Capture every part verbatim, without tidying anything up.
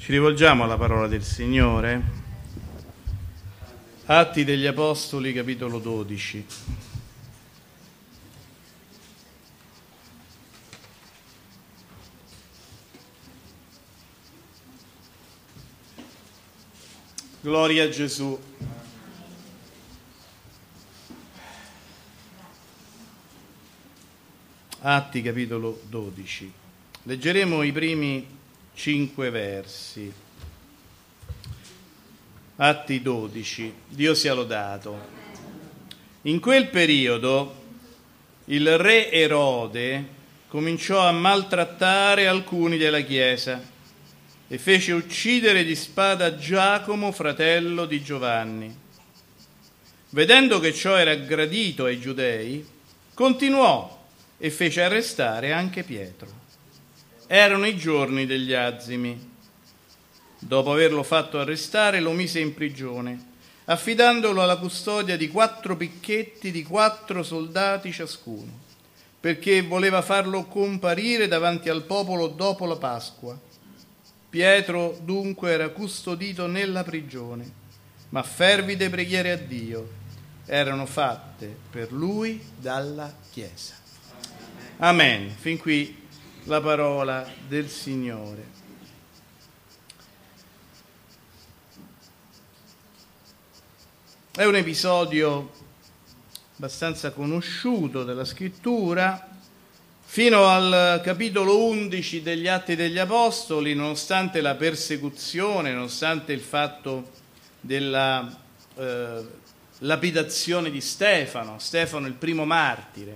Ci rivolgiamo alla parola del Signore. Atti degli Apostoli, capitolo dodici. Gloria a Gesù. Atti, capitolo dodici. Leggeremo i primi cinque versi. Atti dodici. Dio sia lodato. In quel periodo il re Erode cominciò a maltrattare alcuni della Chiesa e fece uccidere di spada Giacomo, fratello di Giovanni. Vedendo che ciò era gradito ai giudei, continuò e fece arrestare anche Pietro. Erano i giorni degli azimi. Dopo averlo fatto arrestare, lo mise in prigione, affidandolo alla custodia di quattro picchetti di quattro soldati ciascuno, perché voleva farlo comparire davanti al popolo dopo la Pasqua. Pietro dunque era custodito nella prigione, ma fervide preghiere a Dio erano fatte per lui dalla Chiesa. Amen. Fin qui la parola del Signore. È un episodio abbastanza conosciuto della Scrittura. Fino al capitolo undici degli Atti degli Apostoli, nonostante la persecuzione, nonostante il fatto della eh, lapidazione di Stefano, Stefano il primo martire,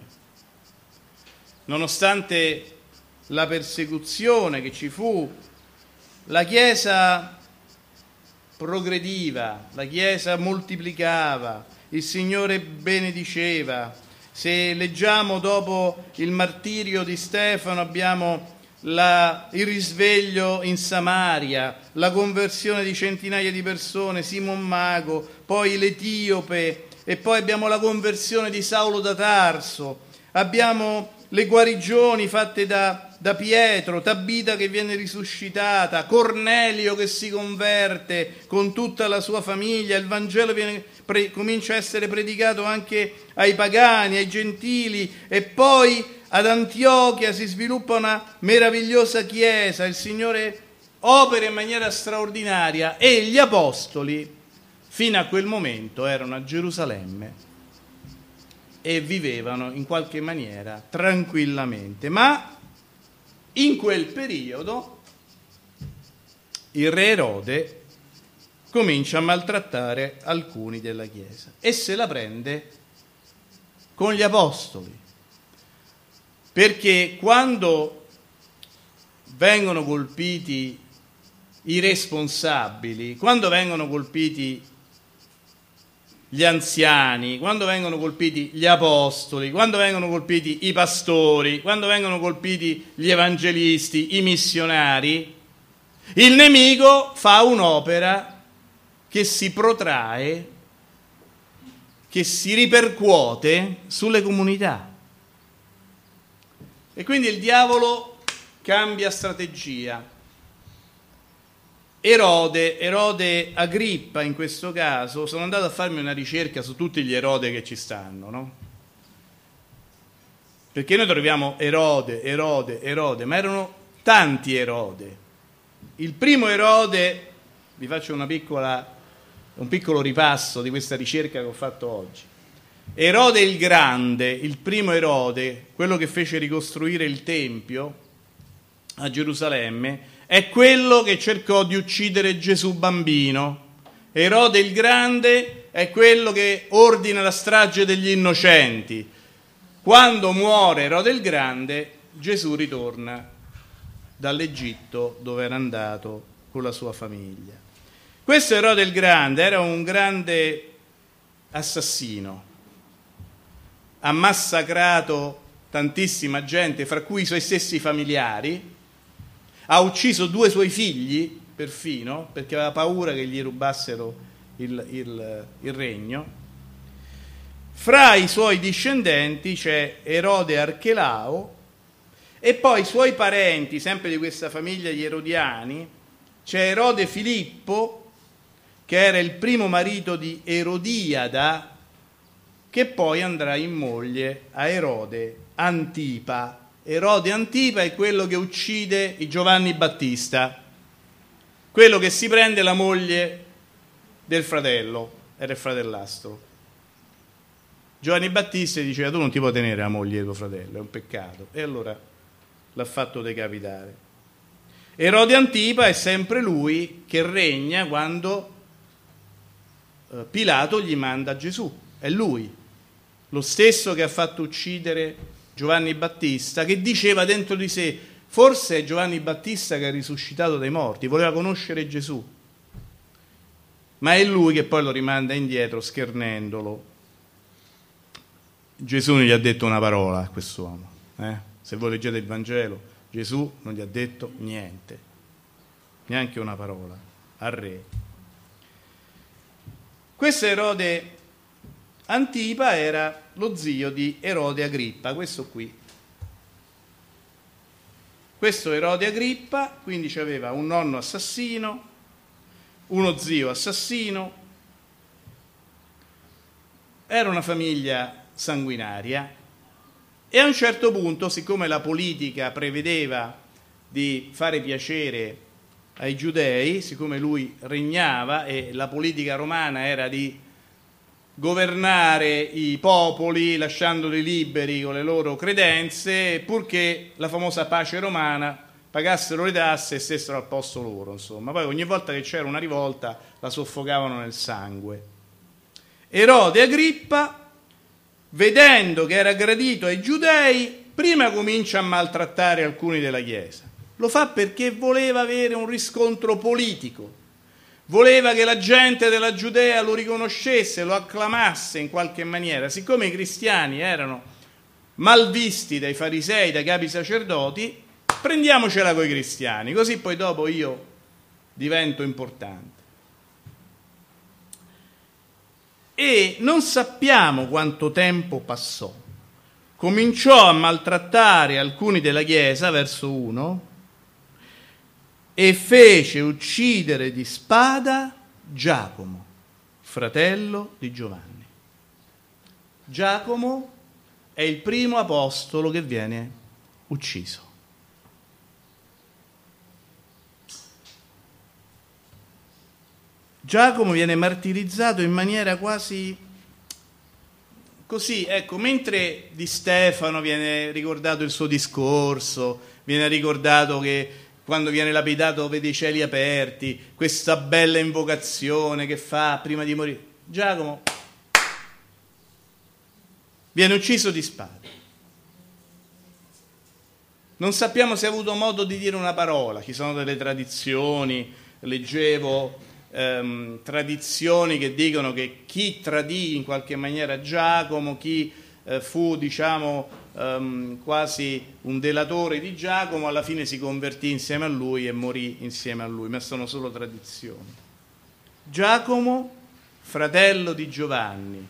nonostante la persecuzione che ci fu, la Chiesa progrediva, la Chiesa moltiplicava, il Signore benediceva. Se leggiamo dopo il martirio di Stefano abbiamo la, il risveglio in Samaria, la conversione di centinaia di persone, Simon Mago, poi l'Etiope, e poi abbiamo la conversione di Saulo da Tarso, abbiamo le guarigioni fatte da, da Pietro, Tabita che viene risuscitata, Cornelio che si converte con tutta la sua famiglia, il Vangelo viene, pre, comincia a essere predicato anche ai pagani, ai gentili, e poi ad Antiochia si sviluppa una meravigliosa chiesa, il Signore opera in maniera straordinaria e gli apostoli fino a quel momento erano a Gerusalemme e vivevano in qualche maniera tranquillamente. Ma in quel periodo il re Erode comincia a maltrattare alcuni della Chiesa e se la prende con gli apostoli, perché quando vengono colpiti i responsabili, quando vengono colpiti gli anziani, quando vengono colpiti gli apostoli, quando vengono colpiti i pastori, quando vengono colpiti gli evangelisti, i missionari, il nemico fa un'opera che si protrae, che si ripercuote sulle comunità. E quindi il diavolo cambia strategia. Erode, Erode Agrippa in questo caso, sono andato a farmi una ricerca su tutti gli Erode che ci stanno, no? Perché noi troviamo Erode, Erode, Erode, ma erano tanti Erode. Il primo Erode, vi faccio una piccola, un piccolo ripasso di questa ricerca che ho fatto oggi. Erode il Grande, il primo Erode, quello che fece ricostruire il Tempio a Gerusalemme, è quello che cercò di uccidere Gesù bambino. Erode il Grande è quello che ordina la strage degli innocenti. Quando muore Erode il Grande, Gesù ritorna dall'Egitto dove era andato con la sua famiglia. Questo Erode il Grande era un grande assassino, ha massacrato tantissima gente, fra cui i suoi stessi familiari, ha ucciso due suoi figli, perfino, perché aveva paura che gli rubassero il, il, il regno. Fra i suoi discendenti c'è Erode Archelao, e poi i suoi parenti, sempre di questa famiglia, gli Erodiani, c'è Erode Filippo, che era il primo marito di Erodiada, che poi andrà in moglie a Erode Antipa. Erode Antipa è quello che uccide Giovanni Battista, quello che si prende la moglie del fratello, era il fratellastro. Giovanni Battista diceva: tu non ti puoi tenere la moglie di tuo fratello, è un peccato, e allora l'ha fatto decapitare. Erode Antipa è sempre lui che regna quando eh, Pilato gli manda Gesù, è lui, lo stesso che ha fatto uccidere Giovanni Battista, che diceva dentro di sé: forse è Giovanni Battista che è risuscitato dai morti, voleva conoscere Gesù, ma è lui che poi lo rimanda indietro schernendolo. Gesù non gli ha detto una parola a quest'uomo, eh? Se voi leggete il Vangelo, Gesù non gli ha detto niente, neanche una parola al re. Questo Erode Antipa era lo zio di Erode Agrippa, questo qui. Questo Erode Agrippa, quindi aveva un nonno assassino, uno zio assassino, era una famiglia sanguinaria, e a un certo punto, siccome la politica prevedeva di fare piacere ai giudei, siccome lui regnava e la politica romana era di governare i popoli lasciandoli liberi con le loro credenze, purché la famosa pace romana pagassero le tasse e stessero al posto loro, insomma. Poi ogni volta che c'era una rivolta la soffocavano nel sangue. Erode Agrippa, vedendo che era gradito ai giudei, prima comincia a maltrattare alcuni della Chiesa. Lo fa perché voleva avere un riscontro politico. Voleva che la gente della Giudea lo riconoscesse, lo acclamasse in qualche maniera. Siccome i cristiani erano mal visti dai farisei, dai capi sacerdoti, prendiamocela coi cristiani, così poi dopo io divento importante. E non sappiamo quanto tempo passò. Cominciò a maltrattare alcuni della Chiesa, verso uno, e fece uccidere di spada Giacomo, fratello di Giovanni. Giacomo è il primo apostolo che viene ucciso. Giacomo viene martirizzato in maniera quasi così, ecco, mentre di Stefano viene ricordato il suo discorso, viene ricordato che quando viene lapidato vede i cieli aperti, questa bella invocazione che fa prima di morire. Giacomo viene ucciso di spada. Non sappiamo se ha avuto modo di dire una parola, ci sono delle tradizioni, leggevo ehm, tradizioni che dicono che chi tradì in qualche maniera Giacomo, chi eh, fu, diciamo, Um, quasi un delatore di Giacomo, alla fine si convertì insieme a lui e morì insieme a lui, ma sono solo tradizioni. Giacomo, fratello di Giovanni.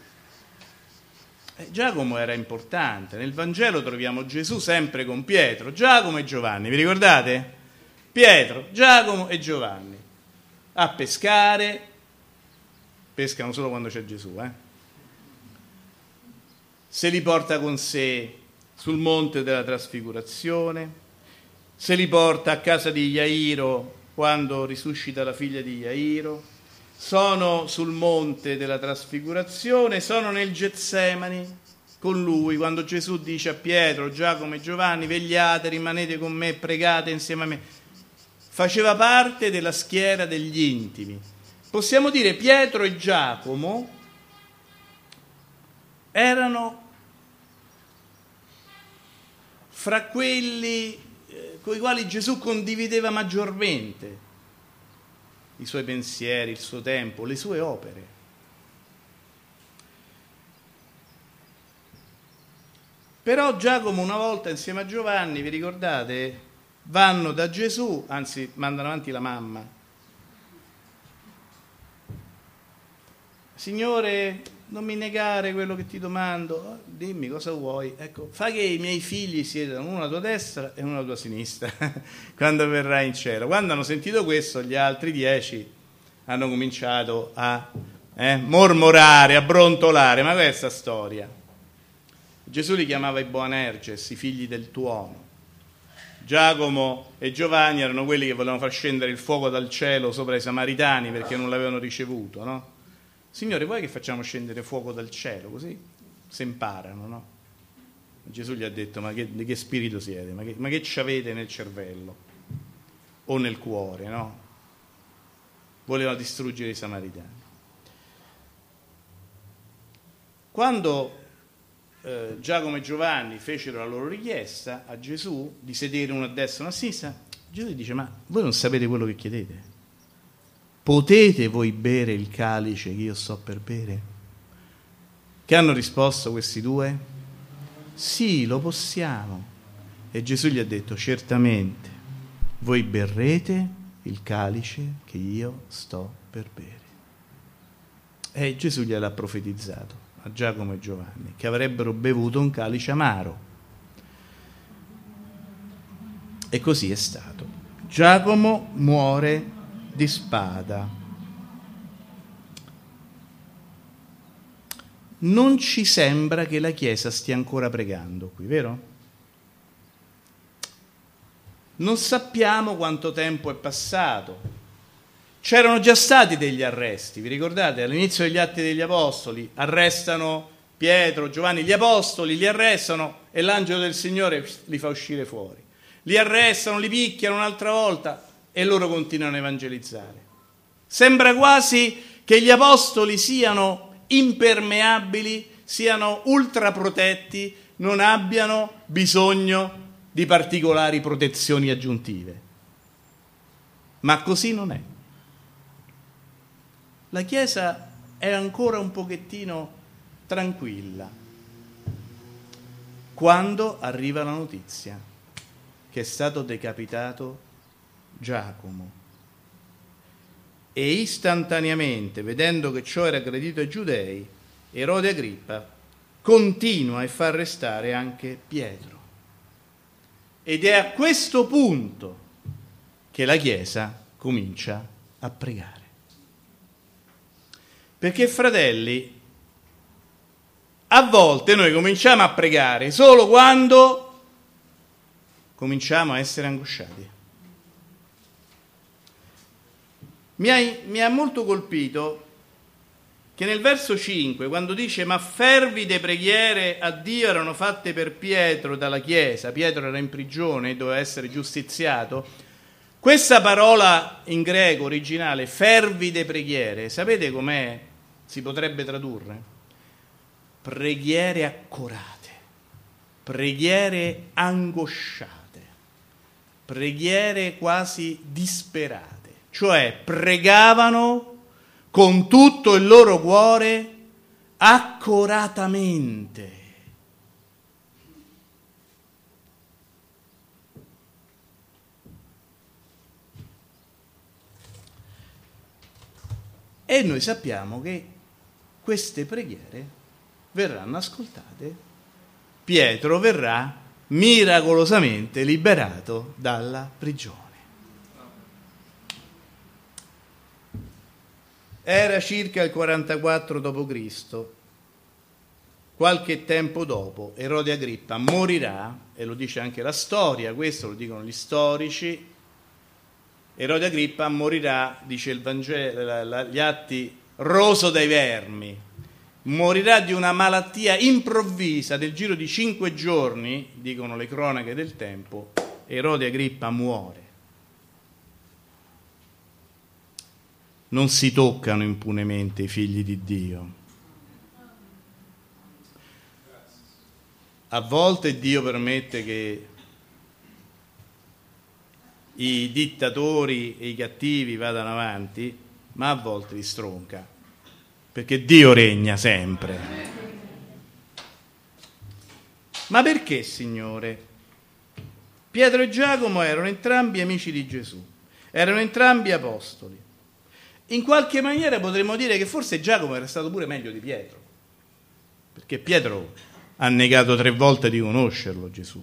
Eh, Giacomo era importante. Nel Vangelo troviamo Gesù sempre con Pietro, Giacomo e Giovanni, vi ricordate? Pietro, Giacomo e Giovanni a pescare, pescano solo quando c'è Gesù, eh? Se li porta con sé sul monte della trasfigurazione, se li porta a casa di Jairo quando risuscita la figlia di Jairo, sono sul monte della trasfigurazione, sono nel Getsemani con lui quando Gesù dice a Pietro, Giacomo e Giovanni: vegliate, rimanete con me, pregate insieme a me. Faceva parte della schiera degli intimi. Possiamo dire Pietro e Giacomo erano fra quelli eh, con i quali Gesù condivideva maggiormente i suoi pensieri, il suo tempo, le sue opere. Però Giacomo una volta insieme a Giovanni, vi ricordate, vanno da Gesù, anzi mandano avanti la mamma. Signore, non mi negare quello che ti domando, dimmi cosa vuoi, ecco, fa che i miei figli siedano uno alla tua destra e uno alla tua sinistra quando verrai in cielo. Quando hanno sentito questo, gli altri dieci hanno cominciato a eh, mormorare, a brontolare, ma questa storia. Gesù li chiamava i Boanerges, i figli del tuono. Giacomo e Giovanni erano quelli che volevano far scendere il fuoco dal cielo sopra i Samaritani perché non l'avevano ricevuto, no? Signore, vuoi che facciamo scendere fuoco dal cielo? Così si imparano, no? Gesù gli ha detto, ma che, di che spirito siete? Ma che, ma che ci avete nel cervello? O nel cuore, no? Voleva distruggere i Samaritani. Quando eh, Giacomo e Giovanni fecero la loro richiesta a Gesù di sedere uno a destra e uno a sinistra, Gesù dice, ma voi non sapete quello che chiedete? Potete voi bere il calice che io sto per bere? Che hanno risposto questi due? Sì, lo possiamo. E Gesù gli ha detto, certamente, voi berrete il calice che io sto per bere. E Gesù gliel'ha profetizzato a Giacomo e Giovanni, che avrebbero bevuto un calice amaro. E così è stato. Giacomo muore di spada. Non ci sembra che la Chiesa stia ancora pregando qui, vero? Non sappiamo quanto tempo è passato. C'erano già stati degli arresti, vi ricordate? All'inizio degli Atti degli Apostoli arrestano Pietro, Giovanni, gli Apostoli li arrestano e l'angelo del Signore li fa uscire fuori. Li arrestano, li picchiano un'altra volta e loro continuano a evangelizzare. Sembra quasi che gli apostoli siano impermeabili, siano ultraprotetti, non abbiano bisogno di particolari protezioni aggiuntive. Ma così non è. La Chiesa è ancora un pochettino tranquilla quando arriva la notizia che è stato decapitato Giacomo. E istantaneamente, vedendo che ciò era gradito ai giudei, Erode Agrippa continua e fa arrestare anche Pietro. Ed è a questo punto che la Chiesa comincia a pregare. Perché, fratelli, a volte noi cominciamo a pregare solo quando cominciamo a essere angosciati. Mi ha, mi ha molto colpito che nel verso cinque, quando dice ma fervide preghiere a Dio erano fatte per Pietro dalla Chiesa, Pietro era in prigione e doveva essere giustiziato, questa parola in greco originale, fervide preghiere, sapete com'è? Si potrebbe tradurre? Preghiere accorate, preghiere angosciate, preghiere quasi disperate. Cioè pregavano con tutto il loro cuore accoratamente. E noi sappiamo che queste preghiere verranno ascoltate. Pietro verrà miracolosamente liberato dalla prigione. Era circa il quarantaquattro dopo Cristo, qualche tempo dopo Erode Agrippa morirà, e lo dice anche la storia, questo lo dicono gli storici. Erode Agrippa morirà, dice il Vangelo, gli Atti, roso dai vermi, morirà di una malattia improvvisa nel giro di cinque giorni, dicono le cronache del tempo. Erode Agrippa muore. Non si toccano impunemente i figli di Dio. A volte Dio permette che i dittatori e i cattivi vadano avanti, ma a volte li stronca, perché Dio regna sempre. Ma perché, Signore? Pietro e Giacomo erano entrambi amici di Gesù, erano entrambi apostoli. In qualche maniera potremmo dire che forse Giacomo era stato pure meglio di Pietro. perché Pietro ha negato tre volte di conoscerlo Gesù.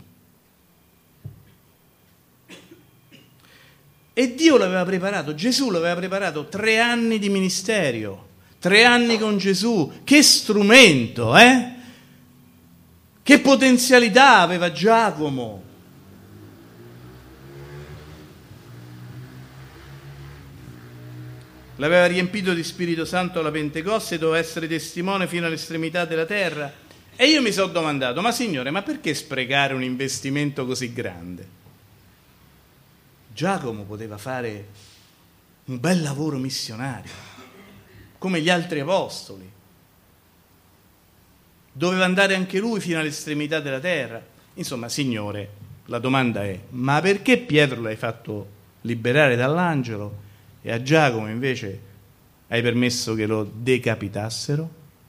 E Dio l'aveva preparato, Gesù l'aveva preparato tre anni di ministero, tre anni con Gesù. Che strumento, eh? Che potenzialità aveva Giacomo. L'aveva riempito di Spirito Santo alla Pentecoste, doveva essere testimone fino all'estremità della terra. E io mi sono domandato, ma Signore, ma perché sprecare un investimento così grande? Giacomo poteva fare un bel lavoro missionario, come gli altri apostoli. Doveva andare anche lui fino all'estremità della terra. Insomma, Signore, la domanda è, ma perché Pietro l'hai fatto liberare dall'angelo e a Giacomo invece hai permesso che lo decapitassero?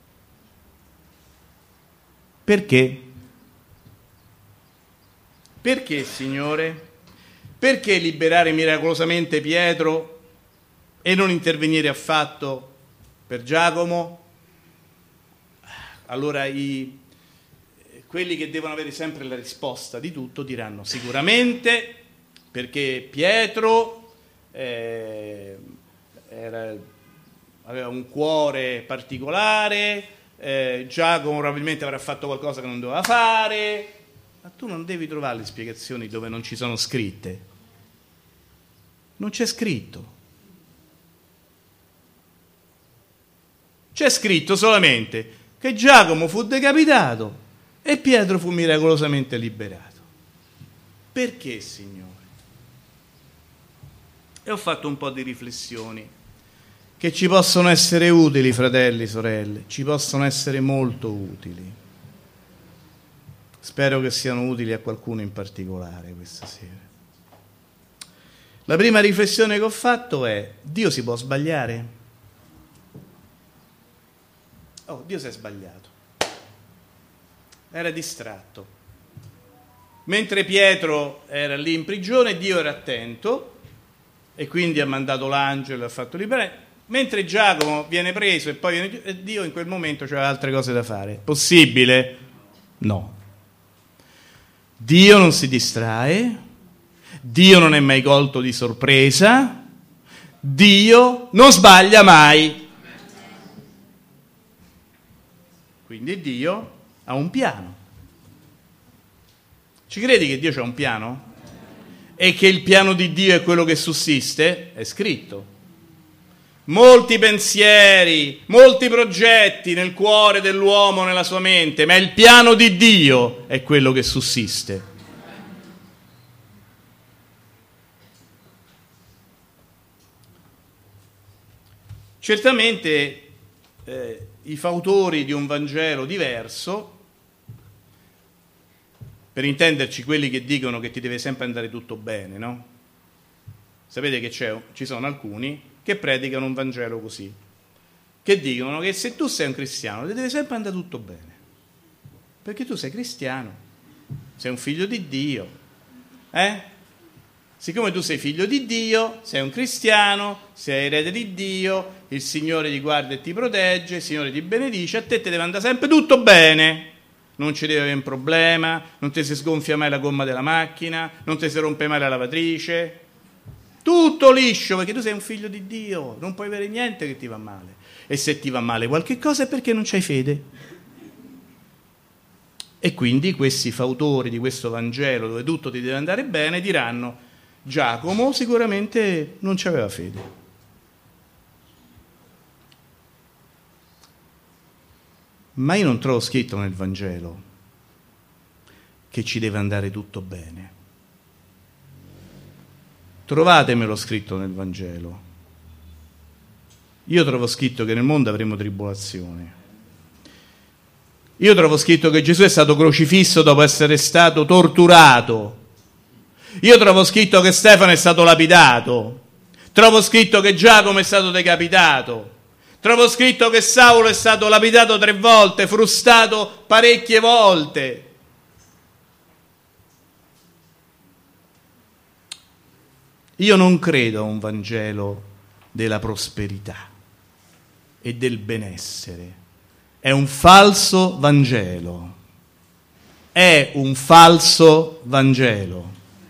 Perché? Perché, Signore? Perché liberare miracolosamente Pietro e non intervenire affatto per Giacomo? Allora i, quelli che devono avere sempre la risposta di tutto diranno sicuramente perché Pietro eh, era, aveva un cuore particolare, eh, Giacomo probabilmente avrà fatto qualcosa che non doveva fare. Ma tu non devi trovare le spiegazioni dove non ci sono scritte. Non c'è scritto. C'è scritto solamente che Giacomo fu decapitato e Pietro fu miracolosamente liberato. Perché, Signore? E ho fatto un po' di riflessioni che ci possono essere utili, fratelli, sorelle, ci possono essere molto utili. Spero che siano utili a qualcuno in particolare questa sera. La prima riflessione che ho fatto è: Dio si può sbagliare? Oh, Dio si è sbagliato. Era distratto. Mentre Pietro era lì in prigione, Dio era attento e quindi ha mandato l'angelo e ha fatto liberare. Mentre Giacomo viene preso e poi viene... Dio in quel momento aveva altre cose da fare. Possibile? No. Dio non si distrae, Dio non è mai colto di sorpresa, Dio non sbaglia mai. Quindi Dio ha un piano. Ci credi che Dio c'ha un piano? E che il piano di Dio è quello che sussiste? È scritto. Molti pensieri, molti progetti nel cuore dell'uomo, nella sua mente, ma il piano di Dio è quello che sussiste. Certamente eh, i fautori di un Vangelo diverso, per intenderci quelli che dicono che ti deve sempre andare tutto bene, no? Sapete che c'è, ci sono alcuni che predicano un Vangelo così, che dicono che se tu sei un cristiano ti deve sempre andare tutto bene, perché tu sei cristiano, sei un figlio di Dio, eh? Siccome tu sei figlio di Dio, sei un cristiano, sei erede di Dio, il Signore ti guarda e ti protegge, il Signore ti benedice, a te ti deve andare sempre tutto bene, non ci deve avere un problema, non ti si sgonfia mai la gomma della macchina, non ti si rompe mai la lavatrice, tutto liscio, perché tu sei un figlio di Dio, non puoi avere niente che ti va male. E se ti va male qualche cosa è perché non c'hai fede. E quindi questi fautori di questo Vangelo, dove tutto ti deve andare bene, diranno: Giacomo sicuramente non c'aveva fede. Ma io non trovo scritto nel Vangelo che ci deve andare tutto bene. Trovatemelo scritto nel Vangelo. Io trovo scritto che nel mondo avremo tribolazione. Io trovo scritto che Gesù è stato crocifisso dopo essere stato torturato. Io trovo scritto che Stefano è stato lapidato. Trovo scritto che Giacomo è stato decapitato. Trovo scritto che Saulo è stato lapidato tre volte, frustato parecchie volte. Io non credo a un Vangelo della prosperità e del benessere. è un falso Vangelo. È un falso Vangelo.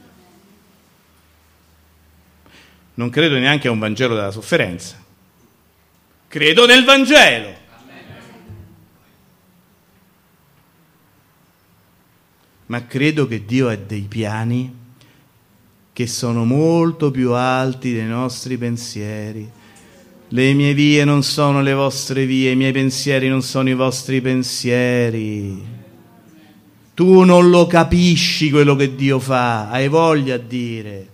Non credo neanche a un Vangelo della sofferenza. Credo nel Vangelo. Ma credo che Dio ha dei piani che sono molto più alti dei nostri pensieri. Le mie vie non sono le vostre vie, i miei pensieri non sono i vostri pensieri. Tu non lo capisci quello che Dio fa, hai voglia a dire.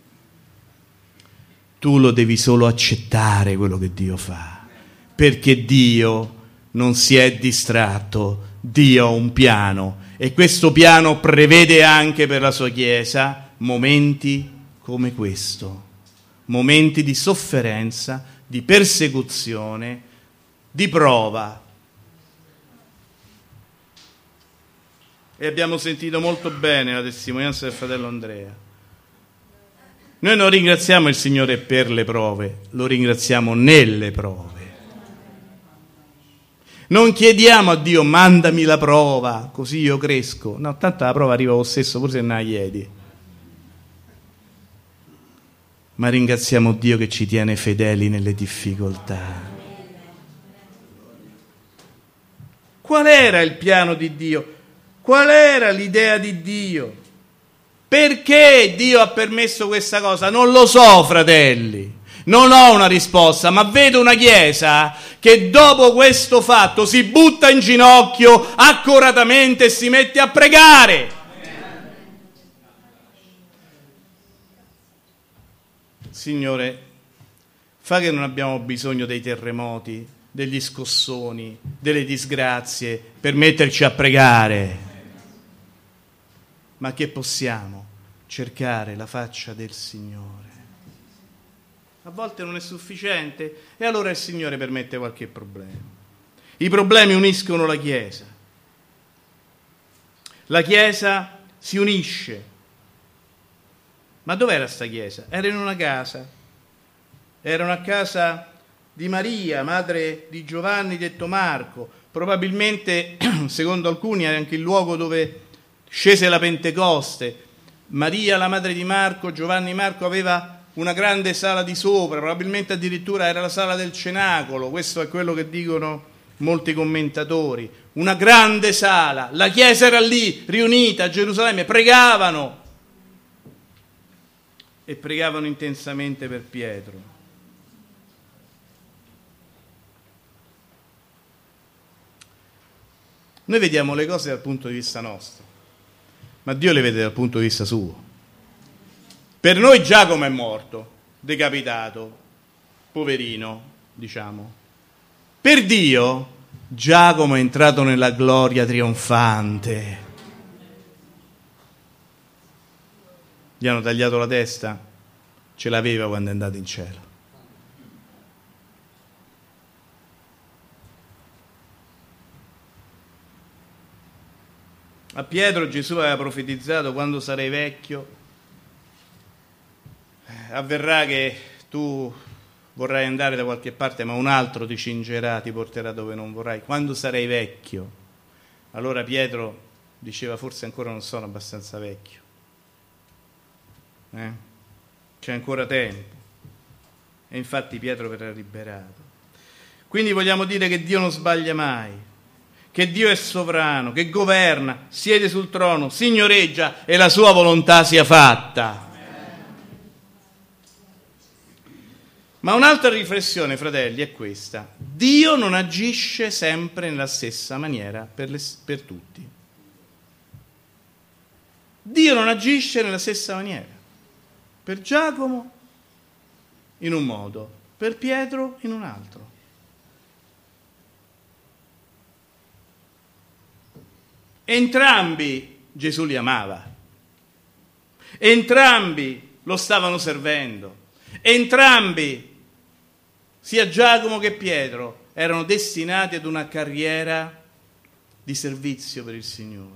Tu lo devi solo accettare quello che Dio fa, perché Dio non si è distratto, Dio ha un piano e questo piano prevede anche per la sua Chiesa momenti come questo, momenti di sofferenza, di persecuzione, di prova. E abbiamo sentito molto bene la testimonianza del fratello Andrea. Noi non ringraziamo il Signore per le prove, lo ringraziamo nelle prove. Non chiediamo a Dio mandami la prova, così io cresco. No, tanto la prova arriva lo stesso, pure se non la chiedi. Ma ringraziamo Dio che ci tiene fedeli nelle difficoltà. Qual era il piano di Dio? Qual era l'idea di Dio? Perché Dio ha permesso questa cosa? Non lo so, fratelli. Non ho una risposta, ma vedo una Chiesa che dopo questo fatto si butta in ginocchio accuratamente e si mette a pregare. Signore, fa che non abbiamo bisogno dei terremoti, degli scossoni, delle disgrazie per metterci a pregare, ma che possiamo cercare la faccia del Signore. A volte non è sufficiente e allora il Signore permette qualche problema. I problemi uniscono la Chiesa. La Chiesa si unisce. Ma dov'era sta Chiesa? Era in una casa. Era una casa di Maria, madre di Giovanni detto Marco. Probabilmente, secondo alcuni, era anche il luogo dove scese la Pentecoste. Maria, la madre di Marco, Giovanni Marco, aveva una grande sala di sopra, probabilmente addirittura era la sala del cenacolo, questo è quello che dicono molti commentatori. Una grande sala, la Chiesa era lì, riunita a Gerusalemme, pregavano e pregavano intensamente per Pietro. Noi vediamo le cose dal punto di vista nostro, ma Dio le vede dal punto di vista suo. Per noi Giacomo è morto, decapitato, poverino, diciamo. Per Dio Giacomo è entrato nella gloria trionfante. Gli hanno tagliato la testa, ce l'aveva quando è andato in cielo. A Pietro Gesù aveva profetizzato: quando sarai vecchio avverrà che tu vorrai andare da qualche parte, ma un altro ti cingerà, ti porterà dove non vorrai. Quando sarai vecchio. Allora Pietro diceva: forse ancora non sono abbastanza vecchio. Eh? C'è ancora tempo. E infatti Pietro verrà liberato. Quindi vogliamo dire che Dio non sbaglia mai, che Dio è sovrano, che governa, siede sul trono, signoreggia e la sua volontà sia fatta. Ma un'altra riflessione, fratelli, è questa: Dio non agisce sempre nella stessa maniera per, le, per tutti. Dio non agisce nella stessa maniera. Per Giacomo in un modo, per Pietro in un altro. Entrambi Gesù li amava. Entrambi lo stavano servendo. Entrambi, sia Giacomo che Pietro, erano destinati ad una carriera di servizio per il Signore.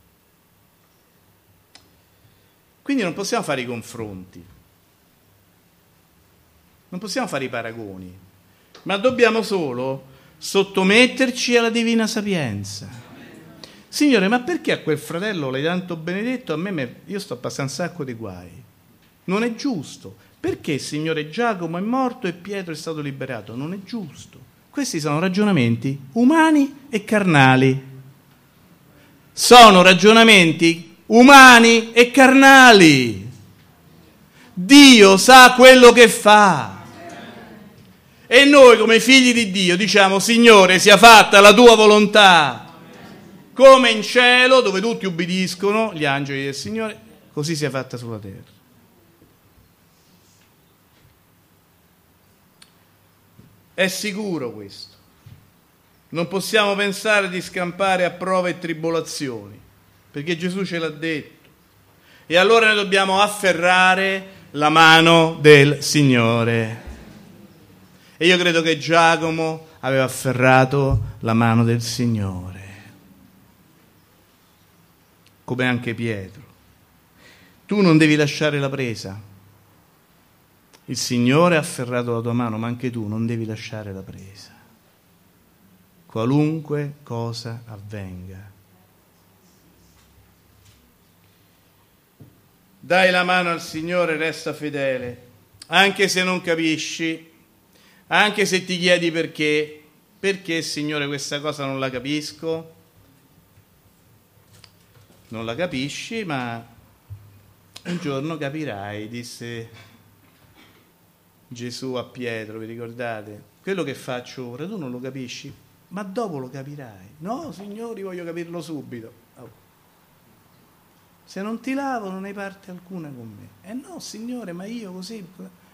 Quindi non possiamo fare i confronti, non possiamo fare i paragoni, ma dobbiamo solo sottometterci alla divina sapienza. Signore, ma perché a quel fratello l'hai tanto benedetto? A me, me io sto passando un sacco di guai. Non è giusto. Perché, Signore, Giacomo è morto e Pietro è stato liberato? Non è giusto. Questi sono ragionamenti umani e carnali. Sono ragionamenti umani e carnali. Dio sa quello che fa. E noi come figli di Dio diciamo: Signore, sia fatta la tua volontà, come in cielo, dove tutti ubbidiscono, gli angeli del Signore, così sia fatta sulla terra. È sicuro questo. Non possiamo pensare di scampare a prove e tribolazioni, perché Gesù ce l'ha detto. E allora noi dobbiamo afferrare la mano del Signore. E io credo che Giacomo aveva afferrato la mano del Signore, come anche Pietro. Tu non devi lasciare la presa. Il Signore ha afferrato la tua mano, ma anche tu non devi lasciare la presa. Qualunque cosa avvenga. Dai la mano al Signore, resta fedele, anche se non capisci, anche se ti chiedi perché. Perché, Signore, questa cosa non la capisco? Non la capisci, ma un giorno capirai, disse Gesù a Pietro, vi ricordate? Quello che faccio ora tu non lo capisci, ma dopo lo capirai. No, Signore, voglio capirlo subito. Oh. Se non ti lavo non hai parte alcuna con me. Eh no, Signore, ma io così...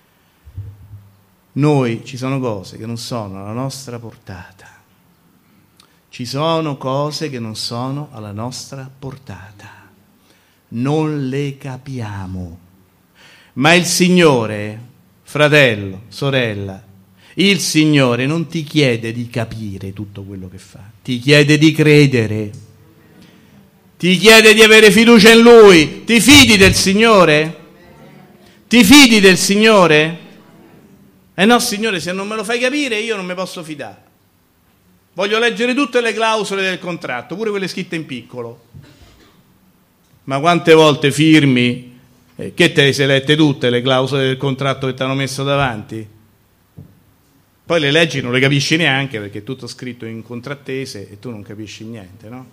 Noi, ci sono cose che non sono alla nostra portata. Ci sono cose che non sono alla nostra portata. Non le capiamo. Ma il Signore, fratello, sorella, il Signore non ti chiede di capire tutto quello che fa, ti chiede di credere, ti chiede di avere fiducia in Lui. Ti fidi del Signore? Ti fidi del Signore? Eh no, Signore, se non me lo fai capire io non mi posso fidare. Voglio leggere tutte le clausole del contratto, pure quelle scritte in piccolo. Ma quante volte firmi, eh, che te le sei lette tutte le clausole del contratto che ti hanno messo davanti? Poi le leggi non le capisci neanche perché è tutto scritto in contrattese e tu non capisci niente, no?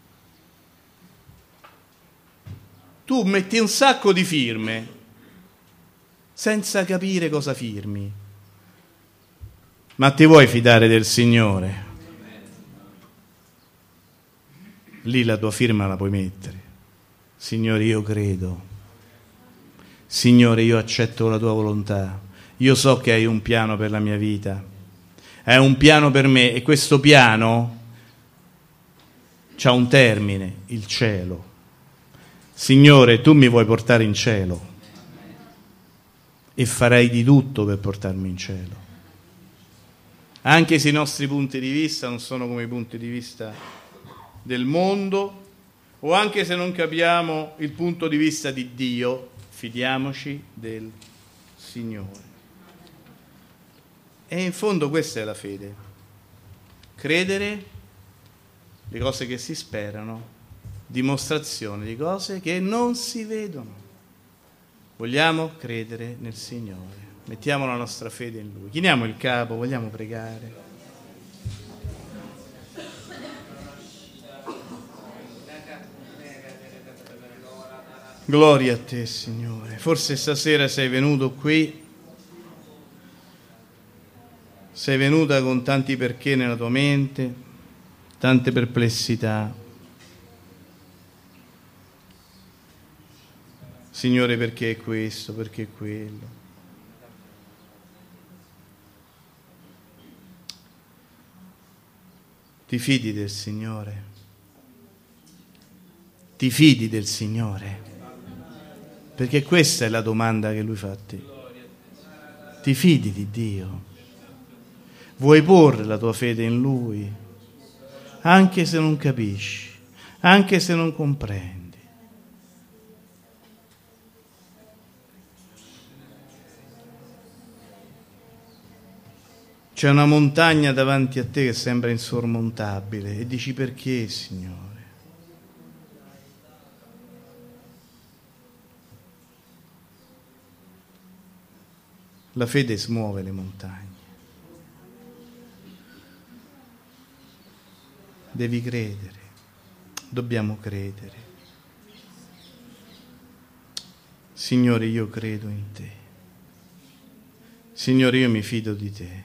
Tu metti un sacco di firme senza capire cosa firmi. Ma ti vuoi fidare del Signore? Lì la tua firma la puoi mettere. Signore, io credo. Signore, io accetto la tua volontà. Io so che hai un piano per la mia vita. Hai un piano per me e questo piano c'ha un termine, il cielo. Signore, tu mi vuoi portare in cielo e farai di tutto per portarmi in cielo. Anche se i nostri punti di vista non sono come i punti di vista del mondo, o anche se non capiamo il punto di vista di Dio, fidiamoci del Signore. E in fondo questa è la fede. Credere le cose che si sperano, dimostrazione di cose che non si vedono. Vogliamo credere nel Signore. Mettiamo la nostra fede in Lui. Chiniamo il capo, vogliamo pregare. Gloria a te, Signore. Forse stasera sei venuto qui, sei venuta con tanti perché nella tua mente, tante perplessità. Signore, perché questo, perché quello? Ti fidi del Signore? Ti fidi del Signore? Perché questa è la domanda che Lui fa a te. Ti fidi di Dio? Vuoi porre la tua fede in Lui? Anche se non capisci, anche se non comprendi. C'è una montagna davanti a te che sembra insormontabile e dici: perché, Signore? La fede smuove le montagne. Devi credere, dobbiamo credere. Signore, io credo in te. Signore, io mi fido di te.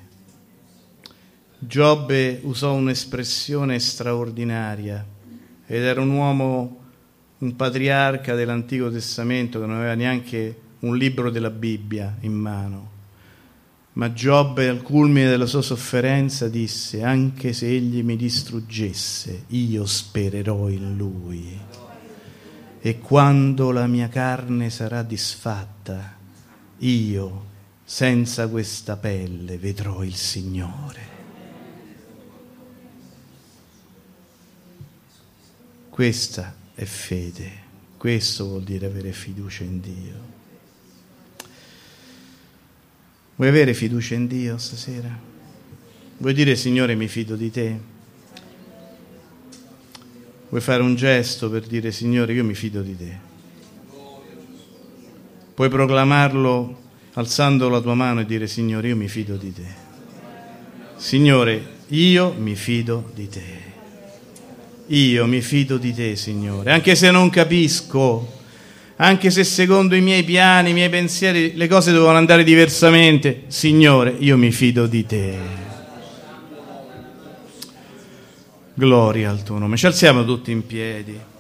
Giobbe usò un'espressione straordinaria ed era un uomo, un patriarca dell'Antico Testamento che non aveva neanche un libro della Bibbia in mano. Ma Giobbe, al culmine della sua sofferenza, disse: anche se egli mi distruggesse, io spererò in lui. E quando la mia carne sarà disfatta, io, senza questa pelle, vedrò il Signore. Questa è fede, questo vuol dire avere fiducia in Dio. Vuoi avere fiducia in Dio stasera? Vuoi dire: Signore, mi fido di te? Vuoi fare un gesto per dire: Signore, io mi fido di te? Puoi proclamarlo alzando la tua mano e dire: Signore, io mi fido di te. Signore, io mi fido di te. Io mi fido di te, Signore, anche se non capisco, anche se secondo i miei piani, i miei pensieri, le cose dovevano andare diversamente. Signore, io mi fido di te. Gloria al tuo nome. Ci alziamo tutti in piedi.